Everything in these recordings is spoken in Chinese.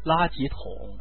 垃圾桶。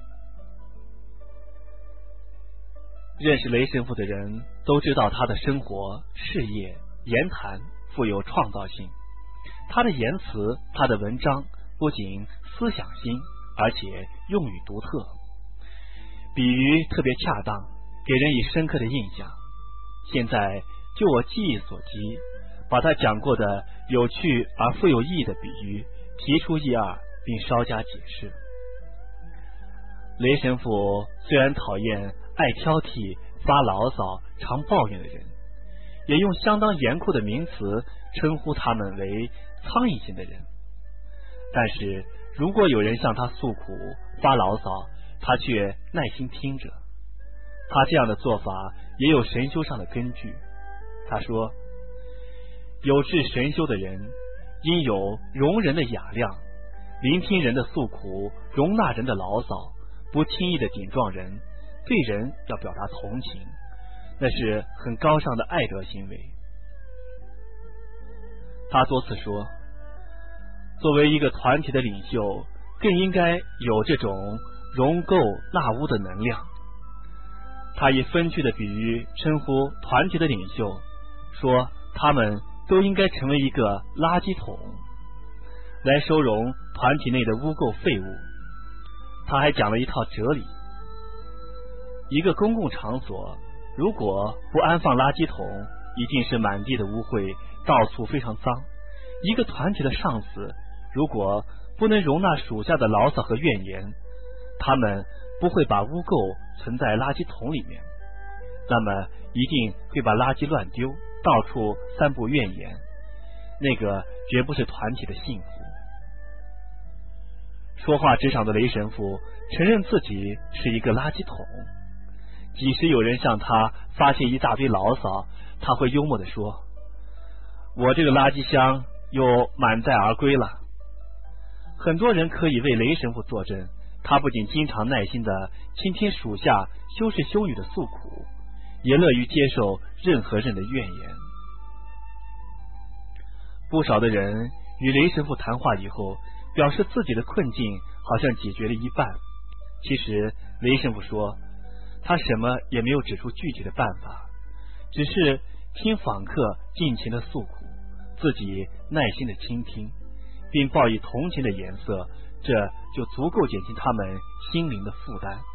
认识雷神父的人都知道，他的生活、事业、言谈富有创造性。他的言辞、他的文章不仅思想新，而且用语独特，比喻特别恰当，给人以深刻的印象。现在就我记忆所及，把他讲过的有趣而富有意义的比喻提出一二，并稍加解释。雷神父虽然讨厌爱挑剔、发牢骚、常抱怨的人，也用相当严酷的名词称呼他们为苍蝇型的人。但是如果有人向他诉苦、发牢骚，他却耐心听着。他这样的做法也有神修上的根据。他说，有志神修的人应有容人的雅量，聆听人的诉苦，容纳人的牢骚，不轻易的顶撞人，对人要表达同情，那是很高尚的爱德行为。他多次说，作为一个团体的领袖，更应该有这种容垢纳污的能量。他以分区的比喻称呼团体的领袖，说他们都应该成为一个垃圾桶，来收容团体内的污垢废物。他还讲了一套哲理，一个公共场所如果不安放垃圾桶，一定是满地的污秽，到处非常脏。一个团体的上司如果不能容纳属下的牢骚和怨言，他们不会把污垢存在垃圾桶里面，那么一定会把垃圾乱丢，到处散布怨言，那个绝不是团体的幸福。说话之上的雷神父承认自己是一个垃圾桶，即使有人向他发泄一大堆牢骚，他会幽默地说，我这个垃圾箱又满载而归了。很多人可以为雷神父作证，他不仅经常耐心地倾听属下修士修女的诉苦，也乐于接受任何人的怨言。不少的人与雷神父谈话以后，表示自己的困境好像解决了一半。其实雷神父说，他什么也没有指出具体的办法，只是听访客尽情的诉苦，自己耐心的倾听，并报以同情的颜色，这就足够减轻他们心灵的负担。